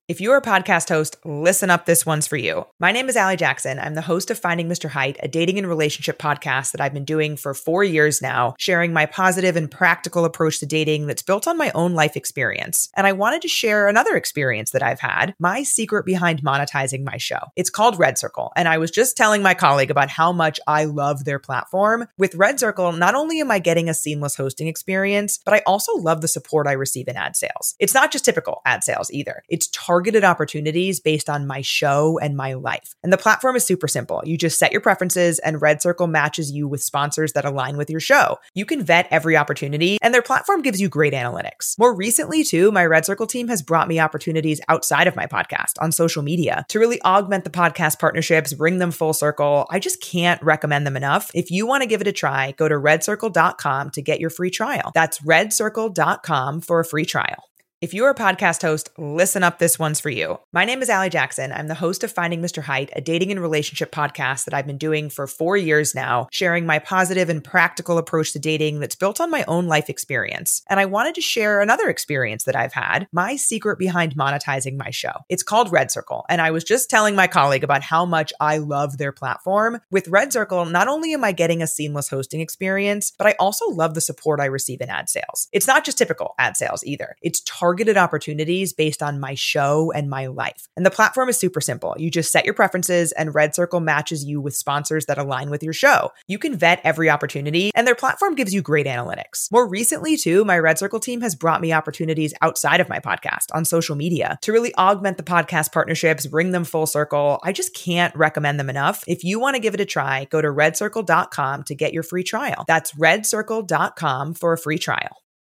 If you're a podcast host, listen up, this one's for you. My name is Allie Jackson. I'm the host of Finding Mr. Height, a dating and relationship podcast that I've been doing for 4 years now, sharing my positive and practical approach to dating that's built on my own life experience. And I wanted to share another experience that I've had, my secret behind monetizing my show. It's called Red Circle, and I was just telling my colleague about how much I love their platform. With Red Circle, not only am I getting a seamless hosting experience, but I also love the support I receive in ad sales. It's not just typical ad sales either. It's targeted opportunities based on my show and my life. And the platform is super simple. You just set your preferences and Red Circle matches you with sponsors that align with your show. You can vet every opportunity and their platform gives you great analytics. More recently too, my Red Circle team has brought me opportunities outside of my podcast on social media to really augment the podcast partnerships, bring them full circle. I just can't recommend them enough. If you want to give it a try, go to redcircle.com to get your free trial. That's redcircle.com for a free trial. If you're a podcast host, listen up, this one's for you. My name is Allie Jackson. I'm the host of Finding Mr. Height, a dating and relationship podcast that I've been doing for 4 years now, sharing my positive and practical approach to dating that's built on my own life experience. And I wanted to share another experience that I've had, my secret behind monetizing my show. It's called Red Circle, and I was just telling my colleague about how much I love their platform. With Red Circle, not only am I getting a seamless hosting experience, but I also love the support I receive in ad sales. It's not just typical ad sales either. It's targeted opportunities based on my show and my life. And the platform is super simple. You just set your preferences and Red Circle matches you with sponsors that align with your show. You can vet every opportunity and their platform gives you great analytics. More recently too, my Red Circle team has brought me opportunities outside of my podcast on social media to really augment the podcast partnerships, bring them full circle. I just can't recommend them enough. If you want to give it a try, go to redcircle.com to get your free trial. That's redcircle.com for a free trial.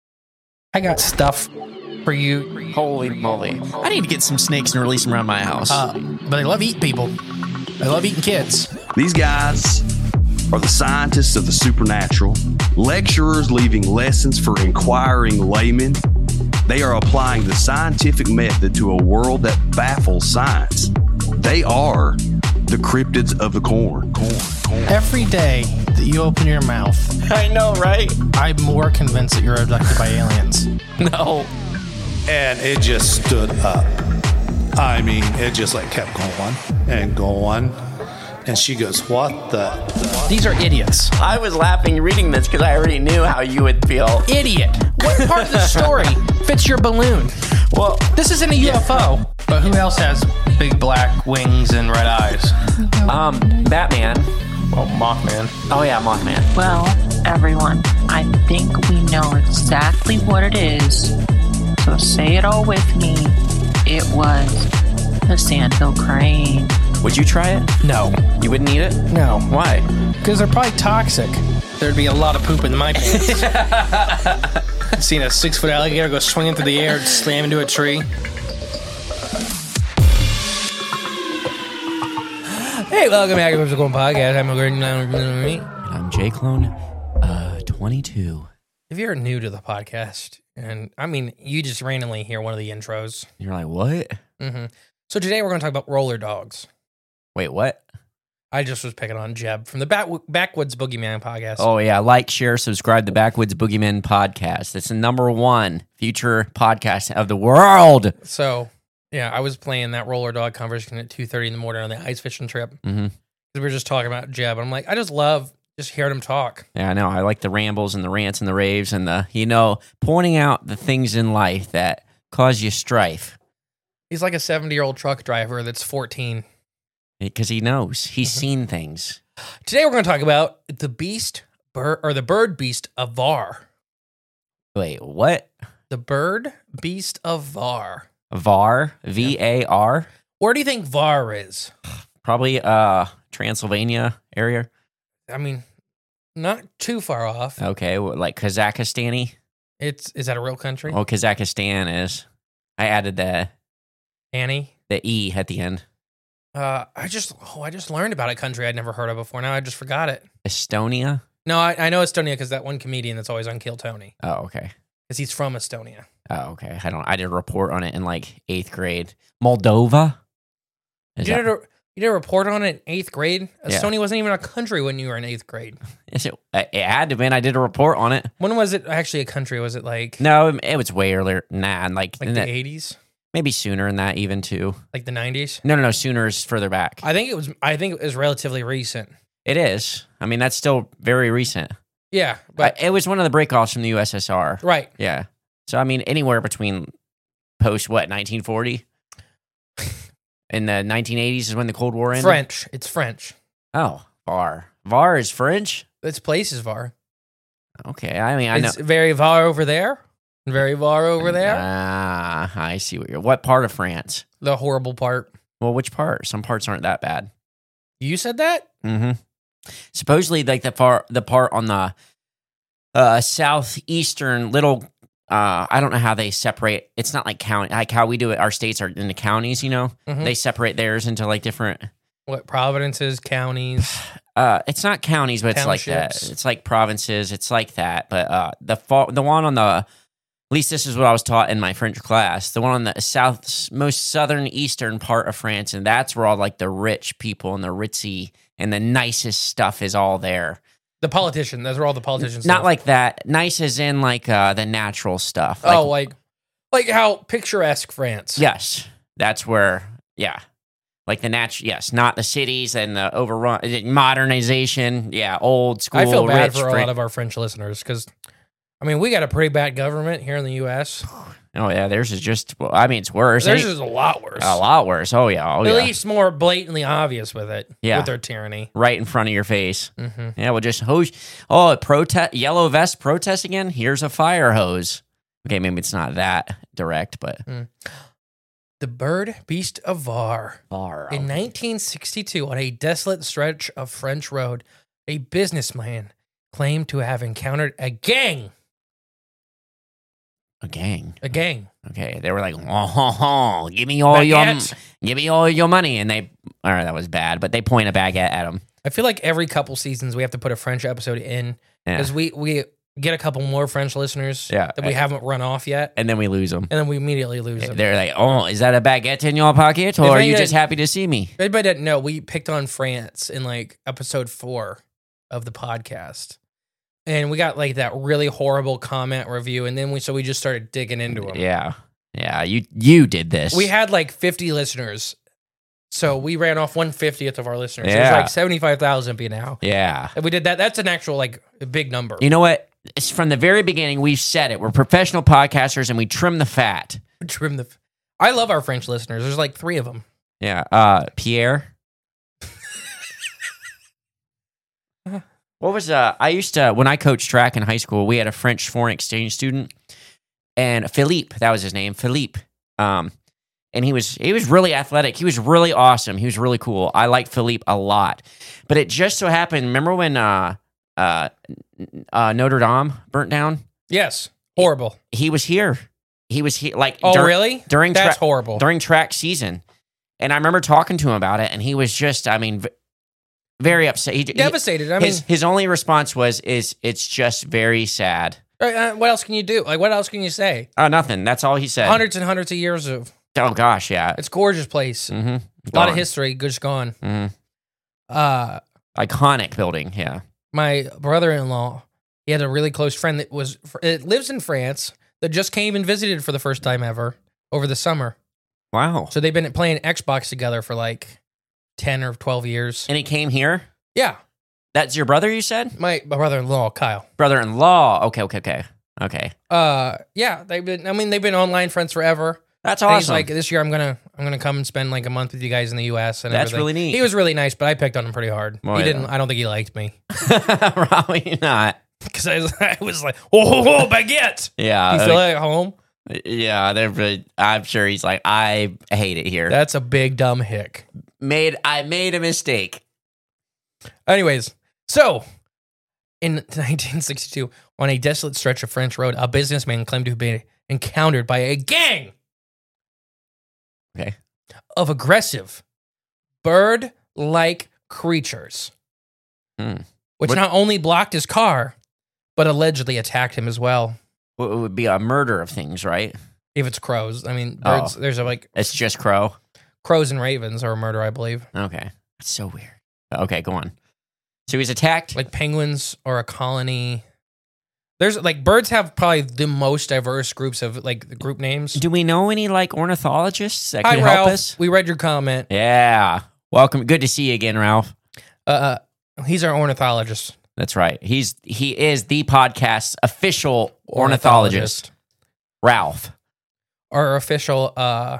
I got stuff for you. Holy moly. I need to get some snakes and release them around my house. But they love eating people. They love eating kids. These guys are the scientists of the supernatural, lecturers leaving lessons for inquiring laymen. They are applying the scientific method to a world that baffles science. They are the cryptids of the corn. Every day that you open your mouth, I know, right? I'm more convinced that you're abducted by aliens. No. And it just stood up. I mean, it just like kept going and going. And she goes, what the? These are idiots. I was laughing reading this because I already knew how you would feel. Idiot. What part of the story fits your balloon? Well, This isn't a UFO. But who else has big black wings and red eyes? Batman. Well, Mothman. Oh yeah, Mothman. Well, everyone, I think we know exactly what it is. So say it all with me. It was the Sandhill Crane. Would you try it? No. You wouldn't eat it? No. Why? Because they're probably toxic. There'd be a lot of poop in my pants. Seen a 6-foot alligator go swinging through the air and slam into a tree. Hey, welcome back to the Musical Podcast. I'm J Clone, 22. If you're new to the podcast, and I mean, you just randomly hear one of the intros. You're like, what? Mm-hmm. So today we're going to talk about roller dogs. Wait, what? I just was picking on Jeb from the Backwoods Boogeyman podcast. Oh, yeah. Like, share, subscribe to Backwoods Boogeyman podcast. It's the #1 future podcast of the world. So, yeah, I was playing that roller dog conversation at 2:30 in the morning on the ice fishing trip. Mm-hmm. We were just talking about Jeb. I'm like, I just love just hearing him talk. Yeah, I know. I like the rambles and the rants and the raves and the, pointing out the things in life that cause you strife. He's like a 70-year-old truck driver that's 14. Because he knows. He's seen things. Today we're going to talk about the bird beast of Var. Wait, what? The bird beast of Var. Var? V-A-R? Where do you think Var is? Probably Transylvania area. I mean, not too far off. Okay, like Kazakhstan-y? Is that a real country? Oh, Kazakhstan is. I added the E at the end. I just learned about a country I'd never heard of before. Now I just forgot it. Estonia? No, I know Estonia because that one comedian that's always on Kill Tony. Oh, okay. Because he's from Estonia. Oh, okay. I did a report on it in like 8th grade. Moldova? You did a report on it in 8th grade? Estonia wasn't even a country when you were in 8th grade. Yes, it had to have been. I did a report on it. When was it actually a country? Was it like... No, it was way earlier. Nah, like the 80s? Maybe sooner than that, even too. Like the 90s? No. Sooner is further back. I think it was relatively recent. It is. I mean, that's still very recent. Yeah, but It was one of the breakoffs from the USSR. right. Yeah. So, I mean, anywhere between post, 1940? In the 1980s is when the Cold War ended? French. It's French. Oh, VAR. VAR is French? Its place is VAR. Okay. I mean, I know. It's very VAR over there. Very VAR over there. Ah, I see what part of France? The horrible part. Well, which part? Some parts aren't that bad. You said that? Mm-hmm. Supposedly, like the part on the southeastern little. I don't know how they separate. It's not like county, like how we do it. Our states are in the counties. You know, they separate theirs into like different. What provinces, counties? It's not counties, but it's like that. Townships. It's like provinces. It's like that. But the one on the. At least this is what I was taught in my French class. The one on the most southern eastern part of France, and that's where all like the rich people and the ritzy and the nicest stuff is all there. The politician. Those are all the politicians. Not like that. Nice as in like the natural stuff. Like how picturesque France. Yes, that's where. Yeah, like the natural. Yes, not the cities and the overrun modernization. Yeah, old school. I feel bad rich for a lot of our French listeners because, I mean, we got a pretty bad government here in the U.S. Oh yeah, theirs is just. Well, I mean, it's worse. Theirs is a lot worse. A lot worse. Oh yeah. At least more blatantly obvious with it. Yeah. With their tyranny. Right in front of your face. Mm-hmm. Yeah, we'll just hose. Protest, yellow vest protest again. Here's a fire hose. Okay, maybe it's not that direct, but The bird beast of Var. Var. In 1962, on a desolate stretch of French road, a businessman claimed to have encountered a gang. A gang. A gang. Okay, they were like, oh, give me all your money, and they. All right, that was bad, but they point a baguette at him. I feel like every couple seasons we have to put a French episode in Yeah. because we get a couple more French listeners Yeah. that we haven't run off yet, And then we lose them. and then we immediately lose them. They're like, oh, is that a baguette in your pocket, or If are I you did- just happy to see me? Everybody didn't know we picked on France in like episode 4 of the podcast. And we got like that really horrible comment review, and then we just started digging into them. Yeah. You did this. We had like 50 listeners, so we ran off 1/50th of our listeners. It was Yeah. like 75,000 by now. Yeah. And we did that. That's an actual like a big number. You know what? It's from the very beginning. We've said it. We're professional podcasters, and we trim the fat. Trim the. I love our French listeners. There's like 3 of them. Yeah. Pierre. What was I used to when I coached track in high school, we had a French foreign exchange student, and Philippe, that was his name, Philippe. And he was really athletic. He was really awesome. He was really cool. I liked Philippe a lot. But it just so happened, remember when Notre Dame burnt down? Yes. Horrible. He was here. He was here like Really? during That's horrible. during track season. And I remember talking to him about it, and he was just, I mean, very upset. Devastated. I mean, His only response was, it's just very sad. what else can you do? Like, what else can you say? Nothing. That's all he said. Hundreds and hundreds of years of. Oh, gosh, yeah. It's a gorgeous place. Mm-hmm. A lot of history, just gone. Mm-hmm. Iconic building, yeah. My brother-in-law, he had a really close friend that lives in France that just came and visited for the first time ever over the summer. Wow. So they've been playing Xbox together for like 10 or 12 years. And he came here? Yeah. That's your brother, you said? My brother-in-law, Kyle. Brother-in-law. Okay. Yeah, they've been online friends forever. That's And awesome. he's like, this year I'm gonna come and spend like a month with you guys in the US and That's everything. really neat. He was really nice, but I picked on him pretty hard. Well, He yeah. didn't. I don't think he liked me Probably not. because I was like, oh, baguette. Yeah. You feel like home? Yeah, I'm sure he's like, I hate it here. That's a big dumb hick. I made a mistake. Anyways, so in 1962, on a desolate stretch of French road, a businessman claimed to have been encountered by a gang Okay. of aggressive bird-like creatures, which What- not only blocked his car, but allegedly attacked him as well. Well, it would be a murder of things, right? If it's crows, I mean, Oh. birds. There's like It's just crow. crows and ravens are a murder, I believe. Okay. That's so weird. Okay, go on. So he's attacked. Like penguins or a colony. There's like birds have probably the most diverse groups of like the group names. Do we know any like ornithologists that Hi, could Ralph. help us? We read your comment. Yeah. Welcome. Good to see you again, Ralph. He's our ornithologist. That's right. He is the podcast's official ornithologist. Ralph. Our official no,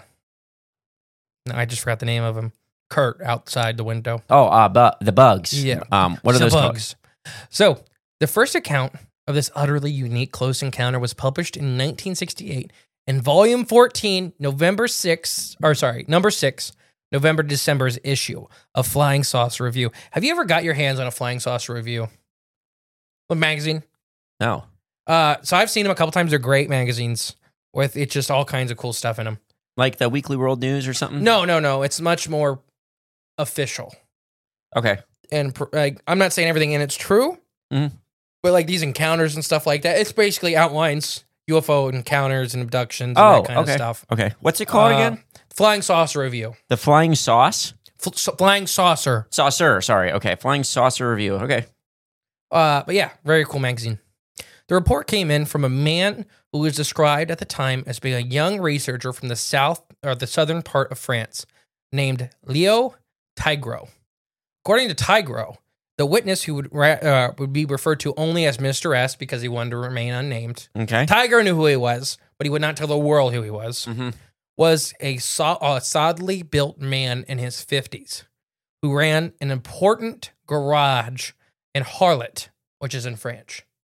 I just forgot the name of him. Kurt outside the window. Oh, the bugs. Yeah. What are those bugs? So the first account of this utterly unique close encounter was published in 1968 in Volume 14, number 6, November-December's issue of Flying Saucer Review. Have you ever got your hands on a Flying Saucer Review? A magazine? No. So I've seen them a couple times. They're great magazines with it's just all kinds of cool stuff in them. Like the Weekly World News or something? No. It's much more official. Okay. And like, I'm not saying everything in it's true, but like these encounters and stuff like that, it's basically outlines UFO encounters and abductions and that kind of stuff. Okay. What's it called again? Flying Saucer Review. The Flying Sauce? Flying Saucer. Saucer, sorry. Okay. Flying Saucer Review. Okay. But yeah, very cool magazine. The report came in from a man who was described at the time as being a young researcher from the southern part of France named Leo Tigro. According to Tigro, the witness who would be referred to only as Mr. S because he wanted to remain unnamed. Okay. Tigro knew who he was, but he would not tell the world who he was. Mm-hmm. Was a solidly built man in his 50s who ran an important garage in Harlet, which is in France.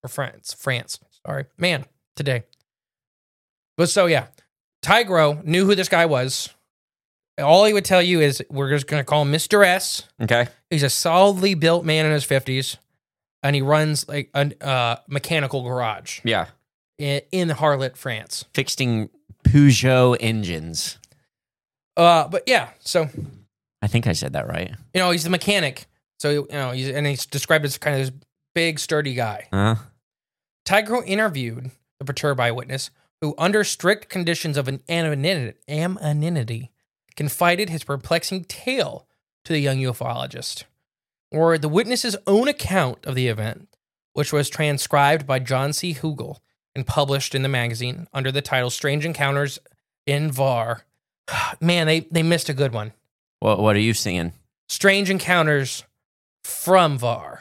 Sorry. Man, today. But so, yeah. Tigro knew who this guy was. All he would tell you is we're just going to call him Mr. S. Okay. He's a solidly built man in his 50s, and he runs like a mechanical garage. Yeah. In Harlet, France. Fixing Peugeot engines. But yeah, so. I think I said that right. He's the mechanic. So, he's described as kind of this big, sturdy guy. Tigro interviewed the perturbed eyewitness who, under strict conditions of anonymity, confided his perplexing tale to the young ufologist, or the witness's own account of the event, which was transcribed by John C. Hugel and published in the magazine under the title Strange Encounters in Var. Man, they missed a good one. What are you seeing? Strange Encounters from Var.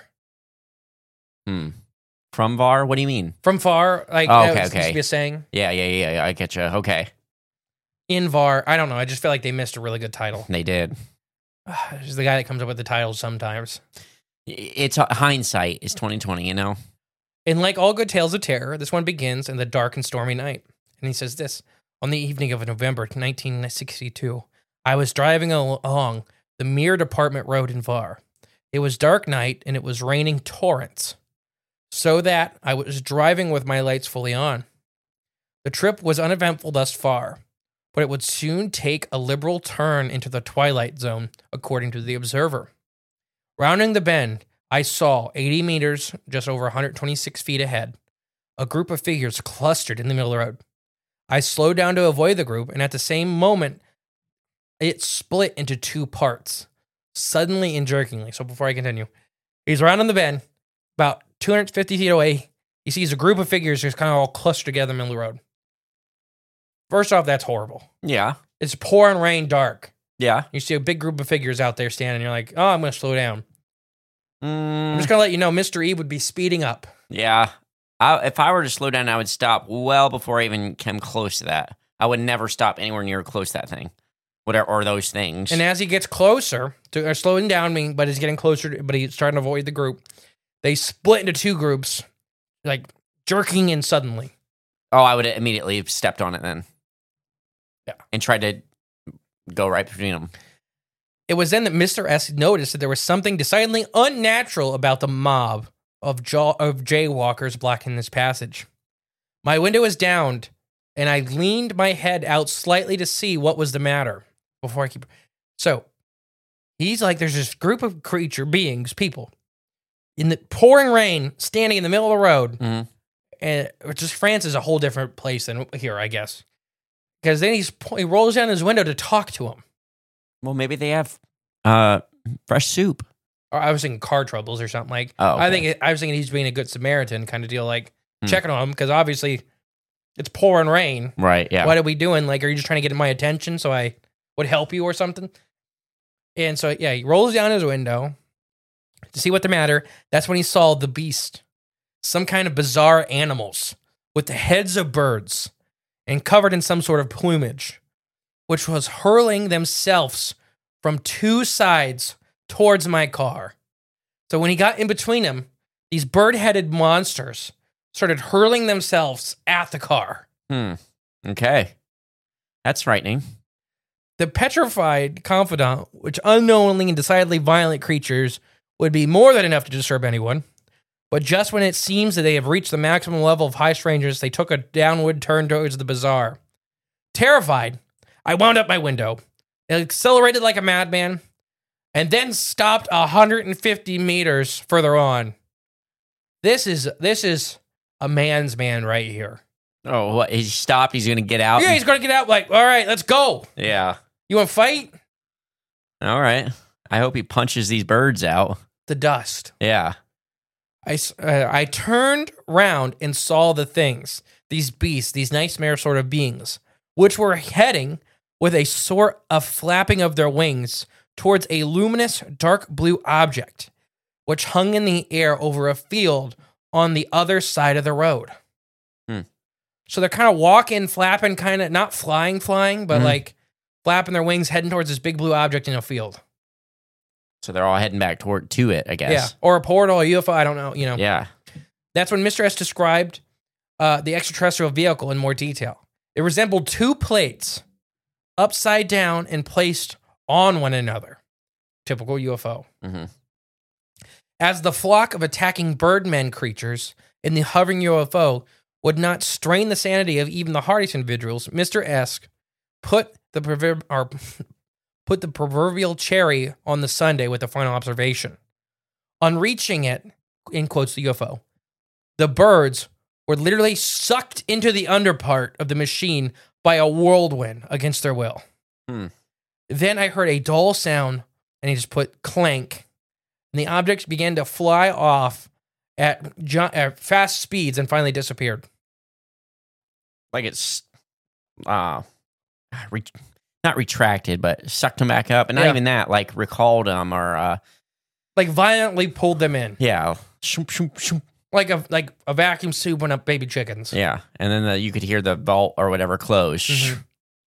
From Var? What do you mean? From Var, like okay. Used to be a saying. Yeah. I get you. Okay. In Var, I don't know. I just feel like they missed a really good title. They did. He's the guy that comes up with the titles sometimes. It's hindsight is 2020, you know. And like all good tales of terror, this one begins in the dark and stormy night. And he says this: on the evening of November 1962, I was driving along the Mere Department Road in Var. It was dark night and it was raining torrents, so that I was driving with my lights fully on. The trip was uneventful thus far, but it would soon take a liberal turn into the twilight zone, according to the Observer. Rounding the bend, I saw 80 meters, just over 126 feet ahead, a group of figures clustered in the middle of the road. I slowed down to avoid the group, and at the same moment, it split into two parts, suddenly and jerkingly. So before I continue, he's rounding the bend, about 250 feet away. He sees a group of figures just kind of all clustered together in the middle of the road. First off, that's horrible. Yeah. It's pouring rain, dark. Yeah. You see a big group of figures out there standing. You're like, oh, I'm going to slow down. I'm just going to let you know Mr. E would be speeding up. Yeah. If I were to slow down, I would stop well before I even came close to that. I would never stop anywhere near close to that thing. Whatever, or those things. And as he gets closer, slowing down, but he's getting closer, but he's trying to avoid the group, they split into two groups, like jerking in suddenly. Oh, I would have immediately stepped on it then. Yeah. And tried to go right between them. It was then that Mr. S noticed that there was something decidedly unnatural about the mob of jaywalkers blocking this passage. My window was down, and I leaned my head out slightly to see what was the matter. So, he's like, there's this group of people, in the pouring rain, standing in the middle of the road. Mm-hmm. And just France is a whole different place than here, I guess. Because then he rolls down his window to talk to him. Well, maybe they have fresh soup. Or I was thinking car troubles or something like. Oh, okay. I was thinking he's being a good Samaritan kind of deal. Like, checking on them because obviously it's pouring rain. Right, yeah. What are we doing? Like, are you just trying to get my attention so I would help you or something? And so, yeah, he rolls down his window to see what the matter. That's when he saw the beast. Some kind of bizarre animals with the heads of birds and covered in some sort of plumage, which was hurling themselves from two sides towards my car. So when he got in between them, these bird-headed monsters started hurling themselves at the car. Okay. That's frightening. The petrified confidant, which unknowingly and decidedly violent creatures would be more than enough to disturb anyone. But just when it seems that they have reached the maximum level of high strangeness, they took a downward turn towards the bazaar. Terrified, I wound up my window, accelerated like a madman, and then stopped 150 meters further on. This is a man's man right here. Oh, what? He stopped? He's going to get out? Yeah, he's going to get out like, all right, let's go. Yeah. You want to fight? All right. I hope he punches these birds out. The dust. Yeah. I turned round and saw the things, these beasts, these nightmare sort of beings, which were heading with a sort of flapping of their wings towards a luminous dark blue object, which hung in the air over a field on the other side of the road. So they're kind of walking, flapping, kind of not flying, but like flapping their wings, heading towards this big blue object in a field. So they're all heading back to it, I guess. Yeah, or a portal, a UFO, I don't know, Yeah. That's when Mr. S described the extraterrestrial vehicle in more detail. It resembled two plates upside down and placed on one another. Typical UFO. Mm-hmm. As the flock of attacking birdmen creatures in the hovering UFO would not strain the sanity of even the hardest individuals, Mr. S put the proverbial cherry on the sundae with the final observation. On reaching it, in quotes the UFO, the birds were literally sucked into the underpart of the machine by a whirlwind against their will. Then I heard a dull sound, and he just put clank, and the objects began to fly off at fast speeds and finally disappeared. Like it's not retracted, but sucked them back up. And not even that, like recalled them or... like violently pulled them in. Yeah. Shoom, shoom, shoom. Like a vacuum souping up baby chickens. Yeah. And then you could hear the vault or whatever close. Mm-hmm.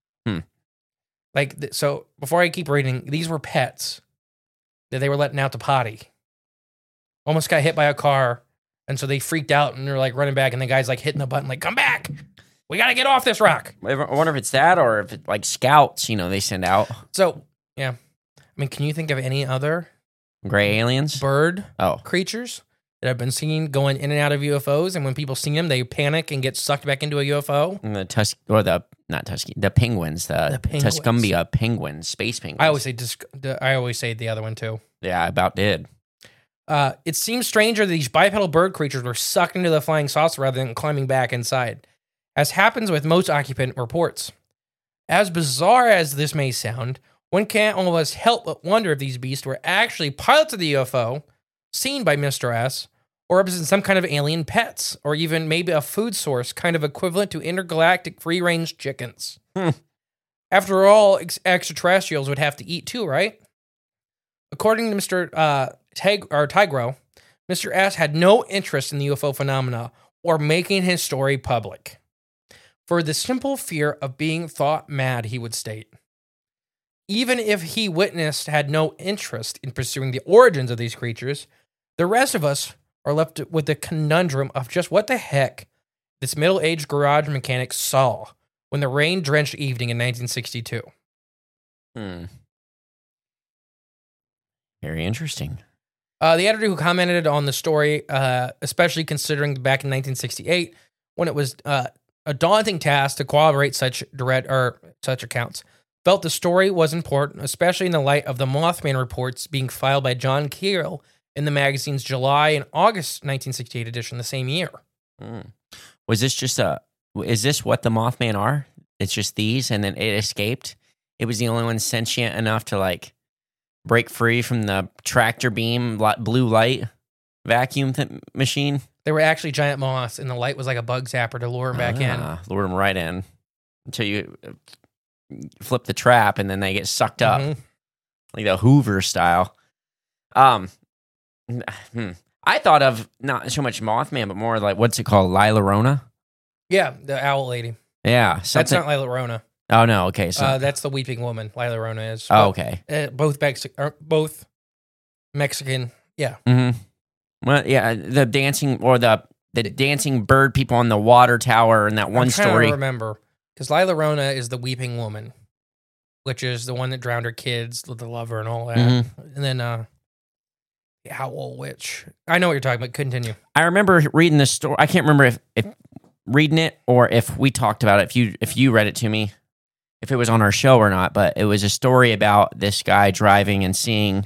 Like, so before I keep reading, these were pets that they were letting out to potty. Almost got hit by a car. And so they freaked out and they're like running back. And the guy's like hitting the button, like, come back. We got to get off this rock. I wonder if it's that or if it's like scouts, they send out. So, yeah. I mean, can you think of any other gray aliens? Bird creatures that have been seen going in and out of UFOs, and when people see them, they panic and get sucked back into a UFO? And the penguins, the Tuscumbia penguins, space penguins. I always say the other one too. Yeah, I about did. It seems stranger that these bipedal bird creatures were sucked into the flying saucer rather than climbing back inside, as happens with most occupant reports. As bizarre as this may sound, one can't almost help but wonder if these beasts were actually pilots of the UFO, seen by Mr. S, or represent some kind of alien pets, or even maybe a food source kind of equivalent to intergalactic free-range chickens. After all, extraterrestrials would have to eat too, right? According to Mr. Tigro, Mr. S had no interest in the UFO phenomena or making his story public, for the simple fear of being thought mad, he would state. Even if he had no interest in pursuing the origins of these creatures, the rest of us are left with the conundrum of just what the heck this middle-aged garage mechanic saw when the rain-drenched evening in 1962. Very interesting. The editor who commented on the story, especially considering back in 1968, when it was a daunting task to corroborate such accounts, felt the story was important, especially in the light of the Mothman reports being filed by John Keel in the magazine's July and August 1968 edition the same year. Was this is this what the Mothman are? It's just these, and then it escaped? It was the only one sentient enough to, like, break free from the tractor beam blue light vacuum machine? They were actually giant moths, and the light was like a bug zapper to lure them back in. Lure them right in until you flip the trap, and then they get sucked up, like the Hoover style. I thought of not so much Mothman, but more like, what's it called, La Llorona? Yeah, the owl lady. Yeah, That's not La Llorona. Oh no, okay. So that's the weeping woman. La Llorona is. oh, okay. Both Mexican. Yeah. Mm-hmm. Well, yeah, the dancing or the dancing bird people on the water tower and that one I'm trying story. to remember, because La Llorona is the weeping woman, which is the one that drowned her kids, the lover, and all that. And then the owl witch. I know what you're talking about. Continue. I remember reading this story. I can't remember if reading it or if we talked about it. If you read it to me, if it was on our show or not, but it was a story about this guy driving and seeing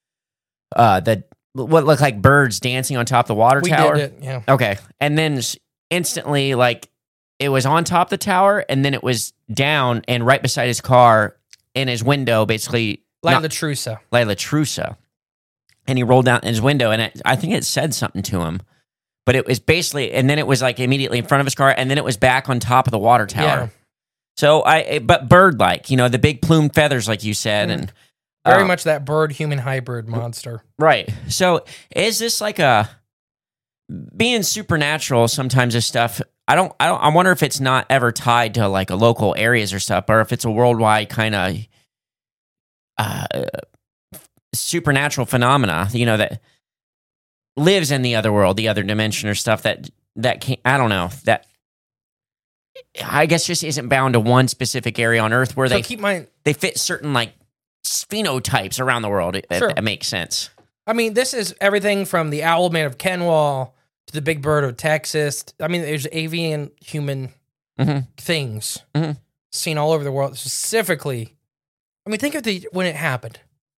what looked like birds dancing on top of the water tower. We did it, yeah. Okay. And then instantly, like, it was on top of the tower, and then it was down and right beside his car in his window, basically. La Trusa. And he rolled down in his window, and I think it said something to him. But it was basically, and then it was like immediately in front of his car, and then it was back on top of the water tower. Yeah. So but bird-like, the big plumed feathers, like you said, and very much that bird-human hybrid monster. Right. So is this like being supernatural? Sometimes this stuff, I wonder if it's not ever tied to like a local areas or stuff, or if it's a worldwide kind of supernatural phenomena, that lives in the other world, the other dimension or stuff that can't, I don't know, that I guess just isn't bound to one specific area on Earth where they fit certain like phenotypes around the world. Sure. It makes sense. I mean, this is everything from the owl man of Kenwall to the big bird of Texas. I mean, there's avian human things seen all over the world. Specifically, I mean, think of when it happened,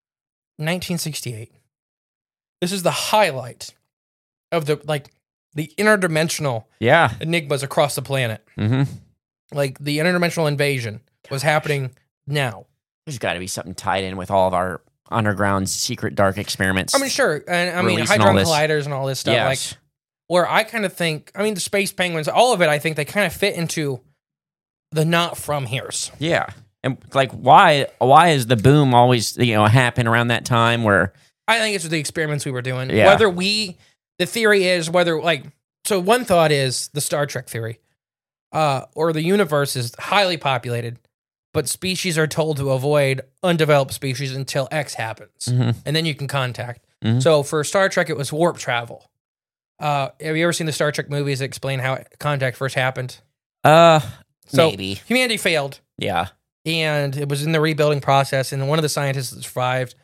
1968. This is the highlight of the interdimensional enigmas across the planet. Like the interdimensional invasion was happening now. There's got to be something tied in with all of our underground secret dark experiments. I mean, sure. And I mean, Hadron Colliders and all this stuff. Yes. Like, where I kind of think, I mean, the space penguins, all of it, I think they kind of fit into the not from here's. Yeah. And like, why is the boom always, happen around that time where... I think it's the experiments we were doing. Yeah. The theory is so one thought is the Star Trek theory, or the universe is highly populated, but species are told to avoid undeveloped species until X happens, and then you can contact. So for Star Trek, it was warp travel. Have you ever seen the Star Trek movies that explain how contact first happened? Maybe. Humanity failed. Yeah. And it was in the rebuilding process, and one of the scientists that survived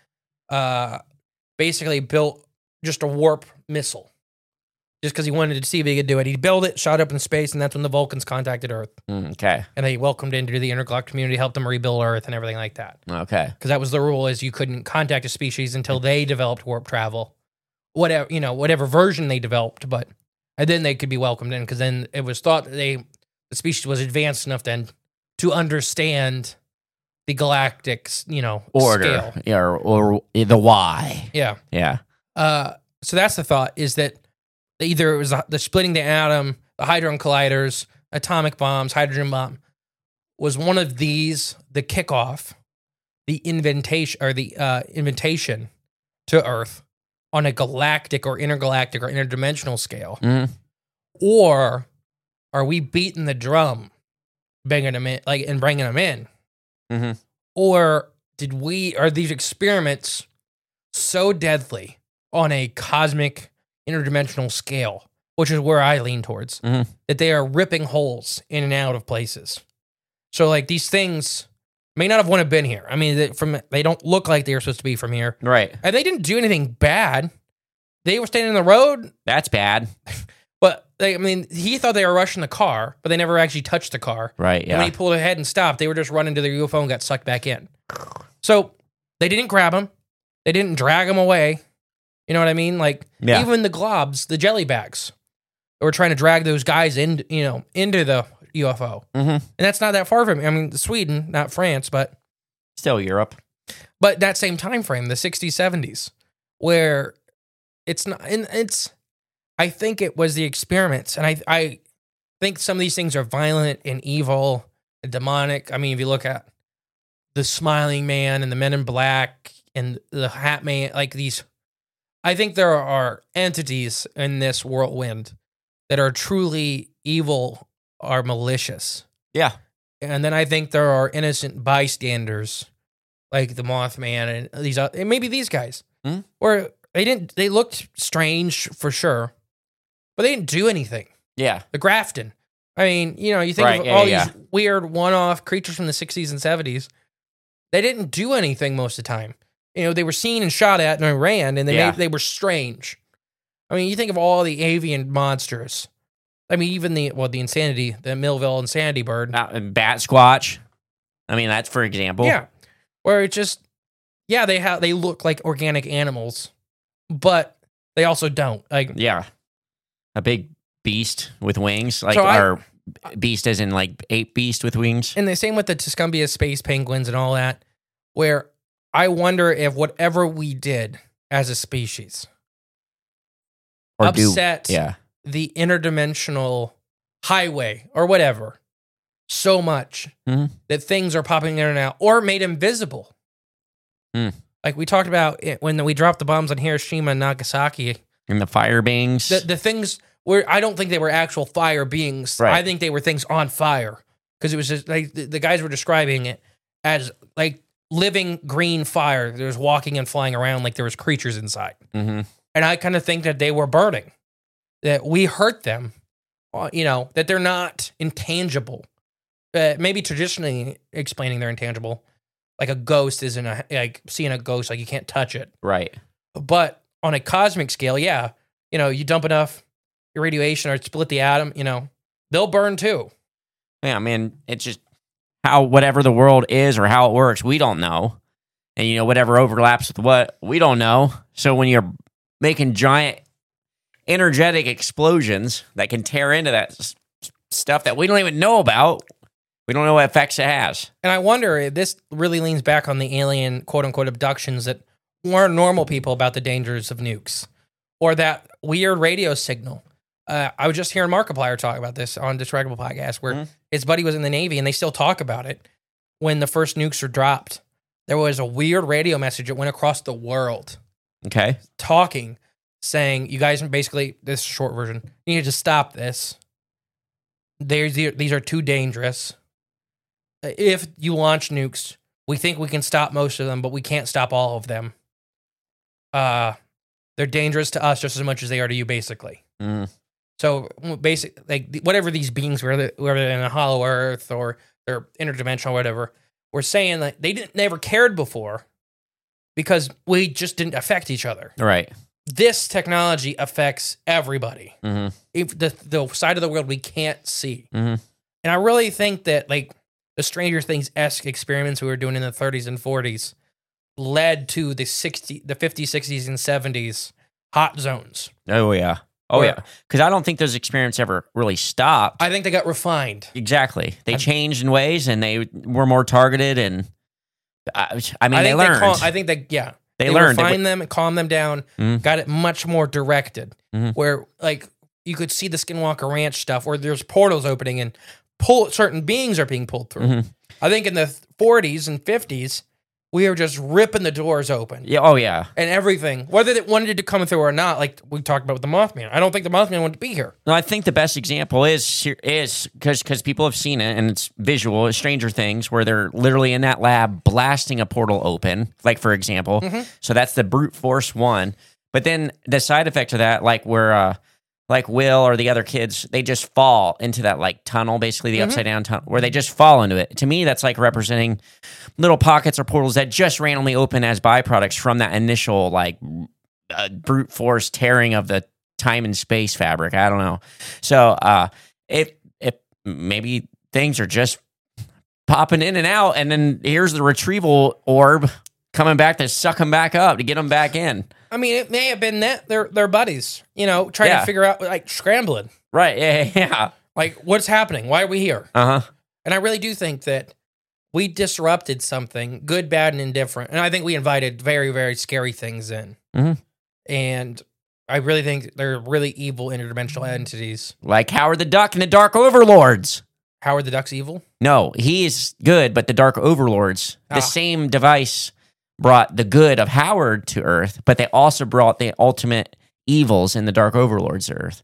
basically built just a warp missile just because he wanted to see if he could do it. He built it, shot up in space, and that's when the Vulcans contacted Earth. Okay. And they welcomed into the intergalactic community, helped them rebuild Earth and everything like that. Okay. Because that was the rule, is you couldn't contact a species until they developed warp travel. Whatever version they developed, and then they could be welcomed in, because then it was thought that the species was advanced enough then to understand the galactic, order, scale. Yeah, or the why. Yeah. Yeah. So that's the thought, is that either it was the splitting the atom, the hadron colliders, atomic bombs, hydrogen bomb, was one of these the kickoff, the invitation to Earth on a galactic or intergalactic or interdimensional scale, or are we beating the drum, banging them in, and bringing them in? Or are these experiments so deadly on a cosmic interdimensional scale, which is where I lean towards, that they are ripping holes in and out of places? So these things may not have want to been here. I mean, they don't look like they were supposed to be from here. Right. And they didn't do anything bad. They were standing in the road. That's bad. But he thought they were rushing the car, but they never actually touched the car. Right, yeah. And when he pulled ahead and stopped, they were just running to their UFO and got sucked back in. So they didn't grab him. They didn't drag him away. You know what I mean? Even the globs, the jellybags, were trying to drag those guys into the UFO. And that's not that far from, Sweden, not France, but still Europe. But that same time frame, the 60s, 70s, where it's not, and it's, I think it was the experiments. And I think some of these things are violent and evil and demonic. I mean, if you look at the Smiling Man and the Men in Black and the Hat Man, like these, I think there are entities in this whirlwind that are truly evil or malicious. Yeah. And then I think there are innocent bystanders like the Mothman and these, and maybe these guys, or they looked strange for sure, but they didn't do anything. Yeah. The Grafton. I mean, you think of all these weird one-off creatures from the 60s and 70s. They didn't do anything most of the time. They were seen and shot at and they ran, and they were strange. I mean, you think of all the avian monsters. I mean, even the insanity, the Millville insanity bird. Bat Squatch. I mean, that's for example. Yeah. Where it just, they look like organic animals, but they also don't. Like, yeah. A big beast with wings, or beast as in like ape beast with wings. And the same with the Tuscumbia space penguins and all that, where I wonder if whatever we did as a species upset the interdimensional highway or whatever so much that things are popping in and out or made invisible. Like we talked about it when we dropped the bombs on Hiroshima and Nagasaki. And the fire beings. The things where I don't think they were actual fire beings. Right. I think they were things on fire. Because it was just like the guys were describing it as like living green fire. There was walking and flying around like there was creatures inside. And I kind of think that they were burning. That we hurt them. That they're not intangible. Maybe traditionally explaining they're intangible. Like a ghost isn't like seeing a ghost, like you can't touch it. Right. But on a cosmic scale, you dump enough irradiation or split the atom, they'll burn too. Yeah, I mean, it's just how whatever the world is or how it works, we don't know. And, whatever overlaps with what, we don't know. So when you're making giant energetic explosions that can tear into that stuff that we don't even know about, we don't know what effects it has. And I wonder if this really leans back on the alien, quote-unquote, abductions that warn normal people about the dangers of nukes. Or that weird radio signal. I was just hearing Markiplier talk about this on Distractable Podcast, where his buddy was in the Navy, and they still talk about it. When the first nukes were dropped, there was a weird radio message that went across the world. Okay. Talking, saying, you guys, basically, this is a short version, you need to stop this. These are too dangerous. If you launch nukes, we think we can stop most of them, but we can't stop all of them. They're dangerous to us just as much as they are to you, basically. So, basically, like whatever these beings, whether they're in a hollow earth or they're interdimensional, or whatever, we're saying that they never cared before because we just didn't affect each other. Right. This technology affects everybody. If the side of the world we can't see. And I really think that like the Stranger Things-esque experiments we were doing in the 30s and 40s led to the 50s, 60s, and 70s hot zones. Oh, yeah. Oh, yeah. Because I don't think those experiments ever really stopped. I think they got refined. Exactly. They changed in ways, and they were more targeted, and they learned. They learned. Refined them, calmed them down, got it much more directed, where like you could see the Skinwalker Ranch stuff, where there's portals opening and certain beings are being pulled through. I think in the 40s and 50s, we were just ripping the doors open. Yeah. Oh, yeah. And everything, whether they wanted to come through or not, like we talked about with the Mothman. I don't think the Mothman wanted to be here. No, I think the best example is because people have seen it and it's visual, is Stranger Things, where they're literally in that lab blasting a portal open, like for example. So that's the brute force one. But then the side effect of that, like where like Will or the other kids, they just fall into that like tunnel, basically the upside down tunnel, where they just fall into it. To me, that's like representing little pockets or portals that just randomly open as byproducts from that initial like brute force tearing of the time and space fabric. I don't know. So if maybe things are just popping in and out, and then here's the retrieval orb coming back to suck them back up to get them back in. I mean, it may have been that they're buddies, trying to figure out, like, scrambling. Right, yeah. Like, what's happening? Why are we here? And I really do think that we disrupted something, good, bad, and indifferent. And I think we invited very, very scary things in. And I really think they're really evil interdimensional entities. Like Howard the Duck and the Dark Overlords. Howard the Duck's evil? No, he's good, but the Dark Overlords, the same device brought the good of Howard to Earth, but they also brought the ultimate evils in the Dark Overlords to Earth.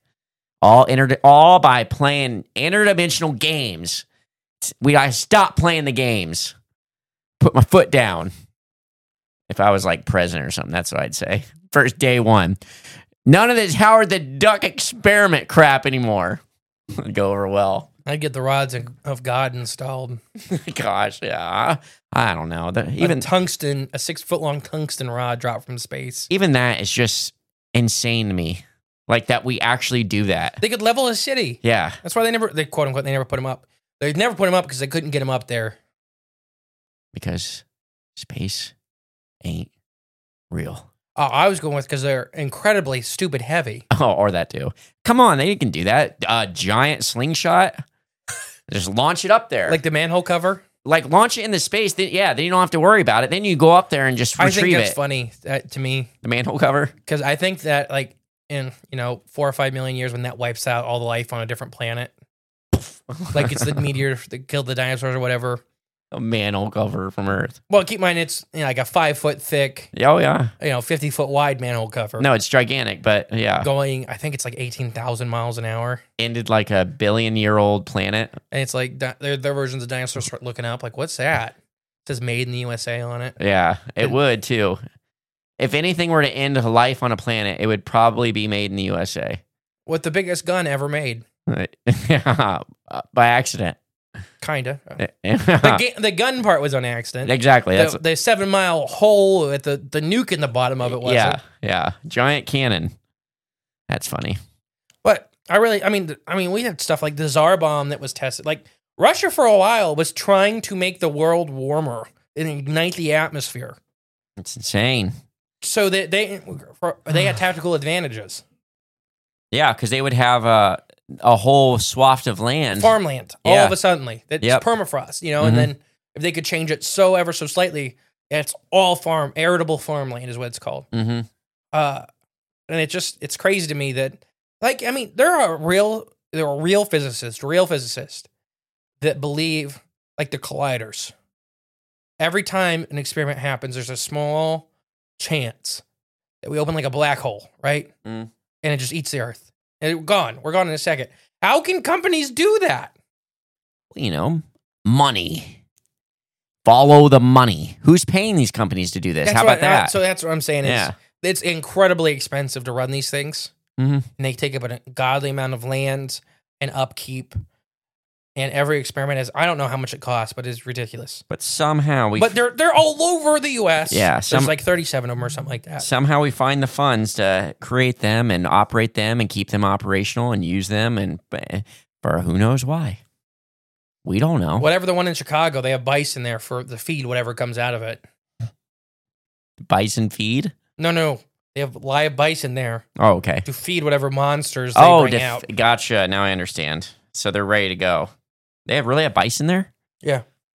All by playing interdimensional games. I stopped playing the games. Put my foot down. If I was like president or something, that's what I'd say. First day one. None of this Howard the Duck experiment crap anymore. It'd go over well. I'd get the rods of God installed. Gosh, yeah. I don't know. Even tungsten, a 6-foot-long tungsten rod dropped from space. Even that is just insane to me. Like that we actually do that. They could level a city. Yeah. That's why they quote unquote, they never put him up. They never put him up because they couldn't get him up there. Because space ain't real. Oh, I was going with because they're incredibly stupid heavy. Oh, or that too. Come on, they can do that. A giant slingshot. Just launch it up there. Like the manhole cover? Like launch it into space. Then you don't have to worry about it. Then you go up there and just retrieve it. I think that's funny to me. The manhole cover? Because I think that like in 4 or 5 million years when that wipes out all the life on a different planet, like it's the meteor that killed the dinosaurs or whatever. A manhole cover from Earth. Well, keep in mind it's like a 5-foot thick. Oh yeah. 50-foot wide manhole cover. No, it's gigantic, but yeah. Going, I think it's like 18,000 miles an hour. Ended like a billion-year-old planet. And it's like their versions of dinosaurs start looking up like, what's that? It says "Made in the USA" on it. Yeah, it would too. If anything were to end life on a planet, it would probably be made in the USA. With the biggest gun ever made. Yeah, by accident. Kinda. The gun part was on accident. Exactly. The 7-mile hole with the nuke in the bottom of it wasn't. Yeah. Giant cannon. That's funny. But I mean, we had stuff like the Tsar bomb that was tested. Like Russia for a while was trying to make the world warmer and ignite the atmosphere. It's insane. So that they had tactical advantages. Yeah, because they would have a whole swath of land. Farmland, all of a sudden. It's permafrost, Mm-hmm. And then if they could change it so ever so slightly, it's all arable farmland is what it's called. Mm-hmm. And it's crazy to me that, there are real physicists that believe, like the colliders. Every time an experiment happens, there's a small chance that we open like a black hole, right? Mm. And it just eats the Earth. And we're gone in a second. How can companies do that? Money. Follow the money. Who's paying these companies to do this? How about that? So that's what I'm saying. It's incredibly expensive to run these things. Mm-hmm. And they take up a godly amount of land and upkeep. And every experiment is, I don't know how much it costs, but it's ridiculous. But somehow But they're all over the U.S. Yeah. There's like 37 of them or something like that. Somehow we find the funds to create them and operate them and keep them operational and use them, and for who knows why. We don't know. Whatever the one in Chicago, they have bison there for the feed, whatever comes out of it. Bison feed? No. They have live bison there. Oh, okay. To feed whatever monsters they bring out. Gotcha. Now I understand. So they're ready to go. They have really a bison there? Yeah.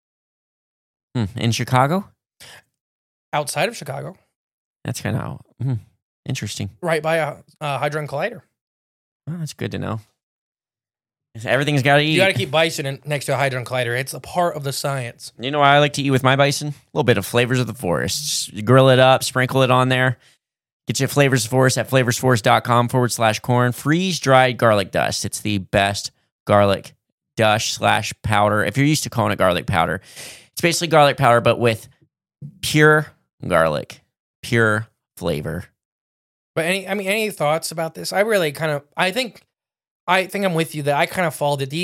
In Chicago? Outside of Chicago. That's kind of interesting. Right by a Hadron Collider. Well, that's good to know. Everything's got to eat. You got to keep bison next to a Hadron Collider. It's a part of the science. You know what I like to eat with my bison? A little bit of Flavors of the Forest. Just grill it up, sprinkle it on there. Get you Flavors of the Forest at flavorsforest.com/corn. Freeze-dried garlic dust. It's the best garlic dust/powder. If you're used to calling it garlic powder, it's basically garlic powder, but with pure garlic, pure flavor. But any thoughts about this? I think I'm with you that I kind of fall that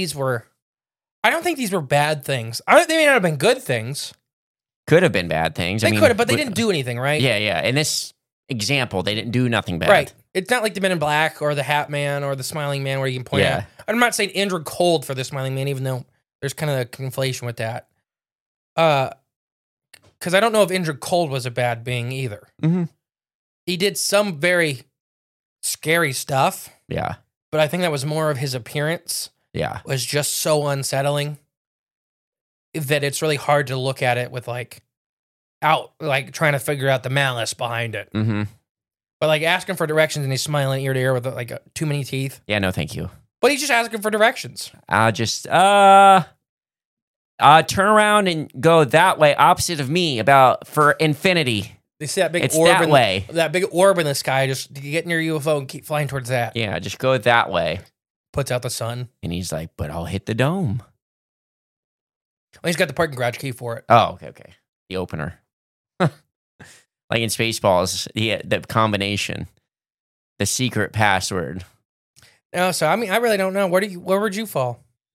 I don't think these were bad things. They may not have been good things. Could have been bad things. They could have, but they didn't do anything, right? Yeah. In this example, they didn't do nothing bad. Right. It's not like the Men in Black or the Hat Man or the Smiling Man where you can point out. I'm not saying Andrew Cold for the Smiling Man, even though there's kind of a conflation with that. Because I don't know if Andrew Cold was a bad being either. Mm-hmm. He did some very scary stuff. Yeah. But I think that was more of his appearance. Yeah. Was just so unsettling that it's really hard to look at it with trying to figure out the malice behind it. Mm-hmm. But like asking for directions and he's smiling ear to ear with like too many teeth. Yeah, no, thank you. But he's just asking for directions. I'll just turn around and go that way, opposite of me, for infinity. They see that big It's orb that way. That big orb in the sky. Just get in your UFO and keep flying towards that. Yeah, just go that way. Puts out the sun. And he's like, but I'll hit the dome. Well, he's got the parking garage key for it. Oh, okay. The opener. Like in Spaceballs, the combination, the secret password. No, so I mean, I really don't know. Where would you fall?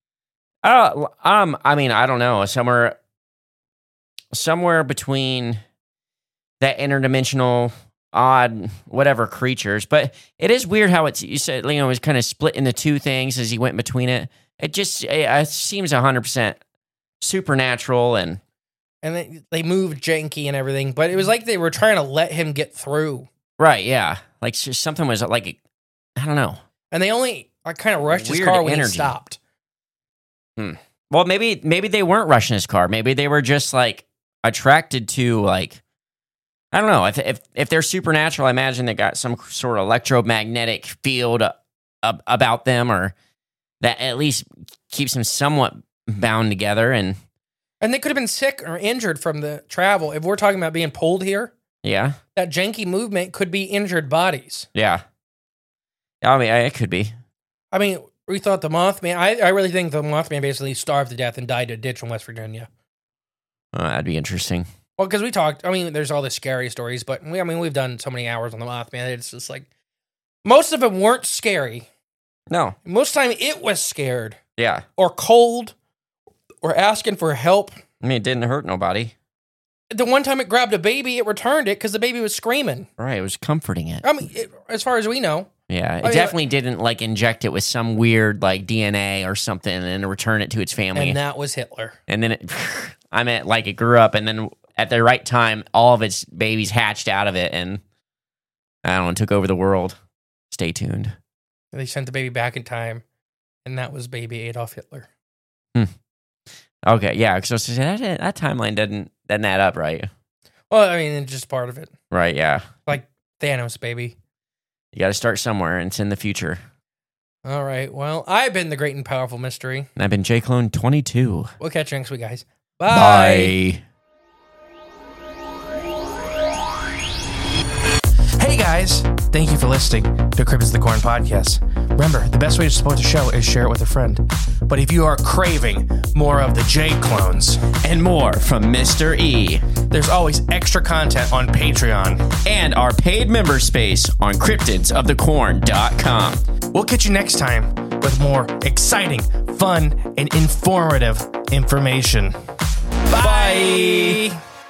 I mean, I don't know. Somewhere between that interdimensional, odd, whatever creatures. But it is weird how you said, it was kind of split into two things as he went between it. It seems 100% supernatural and they moved janky and everything, but it was like they were trying to let him get through. Right, yeah. Like something was like, I don't know. And they only kind of rushed his Weird car when energy. he stopped. Well, maybe they weren't rushing his car. Maybe they were just like attracted to like, I don't know. If they're supernatural, I imagine they got some sort of electromagnetic field about them, or that at least keeps them somewhat bound together. And they could have been sick or injured from the travel. If we're talking about being pulled here, yeah, that janky movement could be injured bodies. Yeah. I mean, it could be. I mean, we thought the Mothman. I really think the Mothman basically starved to death and died in a ditch in West Virginia. That'd be interesting. Well, because we talked. I mean, there's all the scary stories, but we've done so many hours on the Mothman. It's just like most of them weren't scary. No. Most of the time, it was scared. Yeah. Or cold. Or asking for help. I mean, it didn't hurt nobody. The one time it grabbed a baby, it returned it because the baby was screaming. Right, it was comforting it. I mean, as far as we know. Yeah, it definitely didn't like inject it with some weird like DNA or something and return it to its family. And that was Hitler. And then I meant like it grew up, and then at the right time, all of its babies hatched out of it, and I don't know, took over the world. Stay tuned. They sent the baby back in time, and that was baby Adolf Hitler. Okay, yeah, so that timeline doesn't add up, right? Well, I mean, it's just part of it. Right, yeah. Like Thanos, baby. You got to start somewhere, and it's in the future. All right, well, I've been the great and powerful mystery. And I've been JClone22. We'll catch you next week, guys. Bye. Hey guys, thank you for listening to Cryptids of the Corn podcast. Remember, the best way to support the show is share it with a friend. But if you are craving more of the J clones And more from Mr. E. there's always extra content on Patreon. And our paid member space on cryptidsofthecorn.com. We'll catch you next time with more exciting, fun, and informative information. Bye.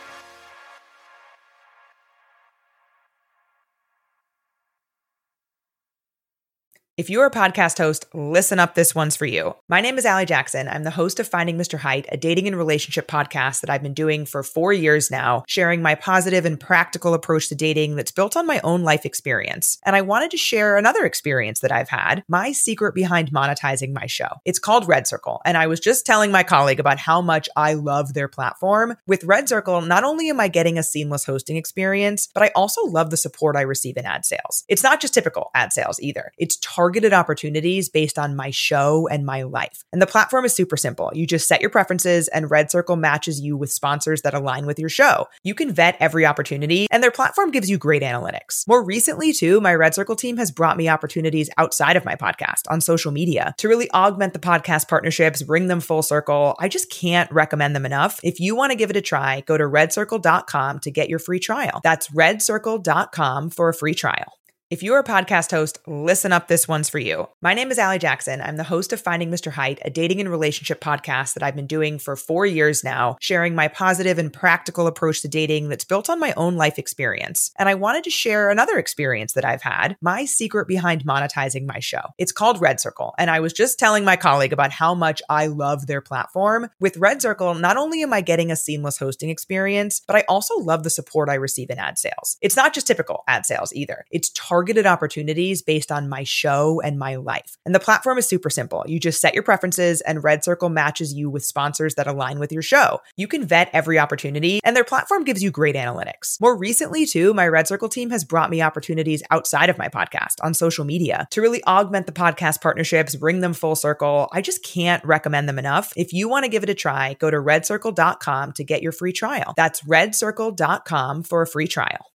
If you're a podcast host, listen up, this one's for you. My name is Allie Jackson. I'm the host of Finding Mr. Height, a dating and relationship podcast that I've been doing for 4 years now, sharing my positive and practical approach to dating that's built on my own life experience. And I wanted to share another experience that I've had, my secret behind monetizing my show. It's called Red Circle, and I was just telling my colleague about how much I love their platform. With Red Circle, not only am I getting a seamless hosting experience, but I also love the support I receive in ad sales. It's not just typical ad sales either. It's targeted opportunities based on my show and my life. And the platform is super simple. You just set your preferences and Red Circle matches you with sponsors that align with your show. You can vet every opportunity and their platform gives you great analytics. More recently too, my Red Circle team has brought me opportunities outside of my podcast on social media to really augment the podcast partnerships, bring them full circle. I just can't recommend them enough. If you want to give it a try, go to redcircle.com to get your free trial. That's redcircle.com for a free trial. If you're a podcast host, listen up, this one's for you. My name is Allie Jackson. I'm the host of Finding Mr. Height, a dating and relationship podcast that I've been doing for 4 years now, sharing my positive and practical approach to dating that's built on my own life experience. And I wanted to share another experience that I've had, my secret behind monetizing my show. It's called Red Circle, and I was just telling my colleague about how much I love their platform. With Red Circle, not only am I getting a seamless hosting experience, but I also love the support I receive in ad sales. It's not just typical ad sales either. It's targeted opportunities based on my show and my life. And the platform is super simple. You just set your preferences and Red Circle matches you with sponsors that align with your show. You can vet every opportunity and their platform gives you great analytics. More recently too, my Red Circle team has brought me opportunities outside of my podcast on social media to really augment the podcast partnerships, bring them full circle. I just can't recommend them enough. If you want to give it a try, go to redcircle.com to get your free trial. That's redcircle.com for a free trial.